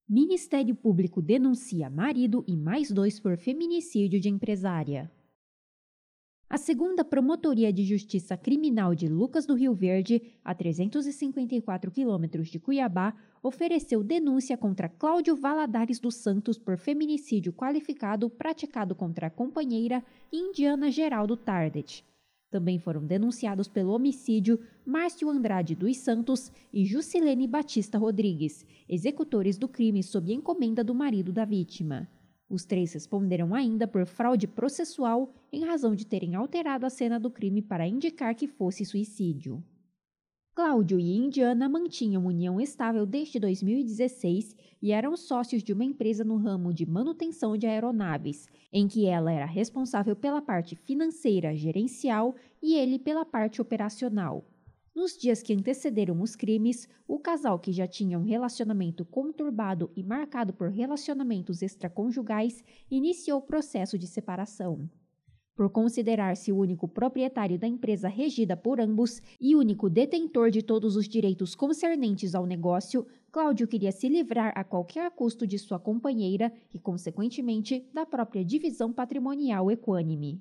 Ministério Público denuncia marido e mais 2 por feminicídio de empresária. A segunda Promotoria de Justiça Criminal de Lucas do Rio Verde, a 354 quilômetros de Cuiabá, ofereceu denúncia contra Cláudio Valadares dos Santos por feminicídio qualificado praticado contra a companheira Indiana Geraldo Tardet. Também foram denunciados pelo homicídio Márcio Andrade dos Santos e Jusilene Batista Rodrigues, executores do crime sob encomenda do marido da vítima. Os 3 responderam ainda por fraude processual em razão de terem alterado a cena do crime para indicar que fosse suicídio. Cláudio e Indiana mantinham união estável desde 2016 e eram sócios de uma empresa no ramo de manutenção de aeronaves, em que ela era responsável pela parte financeira gerencial e ele pela parte operacional. Nos dias que antecederam os crimes, o casal, que já tinha um relacionamento conturbado e marcado por relacionamentos extraconjugais, iniciou o processo de separação. Por considerar-se o único proprietário da empresa regida por ambos e único detentor de todos os direitos concernentes ao negócio, Cláudio queria se livrar a qualquer custo de sua companheira e, consequentemente, da própria divisão patrimonial equânime.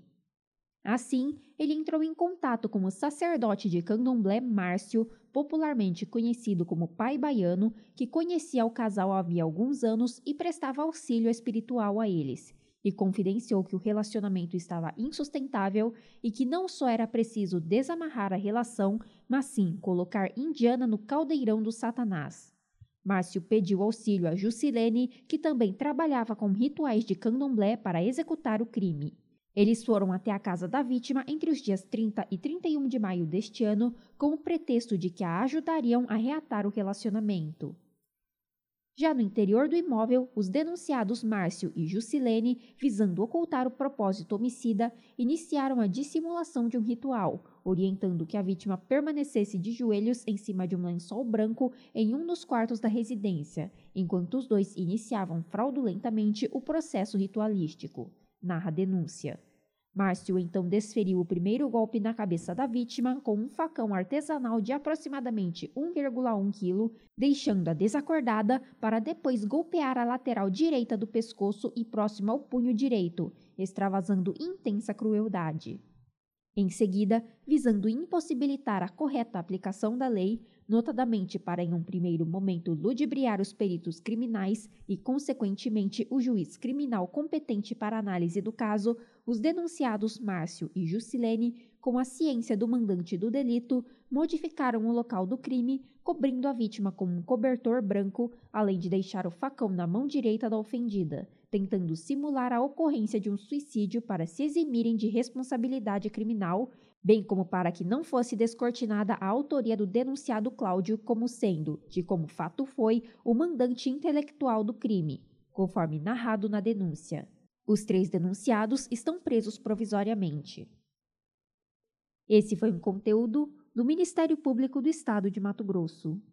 Assim, ele entrou em contato com o sacerdote de candomblé Márcio, popularmente conhecido como Pai Baiano, que conhecia o casal havia alguns anos e prestava auxílio espiritual a eles, e confidenciou que o relacionamento estava insustentável e que não só era preciso desamarrar a relação, mas sim colocar Indiana no caldeirão do Satanás. Márcio pediu auxílio a Jusilene, que também trabalhava com rituais de candomblé para executar o crime. Eles foram até a casa da vítima entre os dias 30 e 31 de maio deste ano, com o pretexto de que a ajudariam a reatar o relacionamento. Já no interior do imóvel, os denunciados Márcio e Jusilene, visando ocultar o propósito homicida, iniciaram a dissimulação de um ritual, orientando que a vítima permanecesse de joelhos em cima de um lençol branco em um dos quartos da residência, enquanto os 2 iniciavam fraudulentamente o processo ritualístico, narra a denúncia. Márcio então desferiu o primeiro golpe na cabeça da vítima com um facão artesanal de aproximadamente 1,1 kg, deixando-a desacordada para depois golpear a lateral direita do pescoço e próximo ao punho direito, extravasando intensa crueldade. Em seguida, visando impossibilitar a correta aplicação da lei, notadamente para em um primeiro momento ludibriar os peritos criminais e, consequentemente, o juiz criminal competente para análise do caso, os denunciados Márcio e Jusilene, com a ciência do mandante do delito, modificaram o local do crime, cobrindo a vítima com um cobertor branco, além de deixar o facão na mão direita da ofendida, tentando simular a ocorrência de um suicídio para se eximirem de responsabilidade criminal, bem como para que não fosse descortinada a autoria do denunciado Cláudio como sendo, de como fato foi, o mandante intelectual do crime, conforme narrado na denúncia. Os 3 denunciados estão presos provisoriamente. Esse foi um conteúdo do Ministério Público do Estado de Mato Grosso.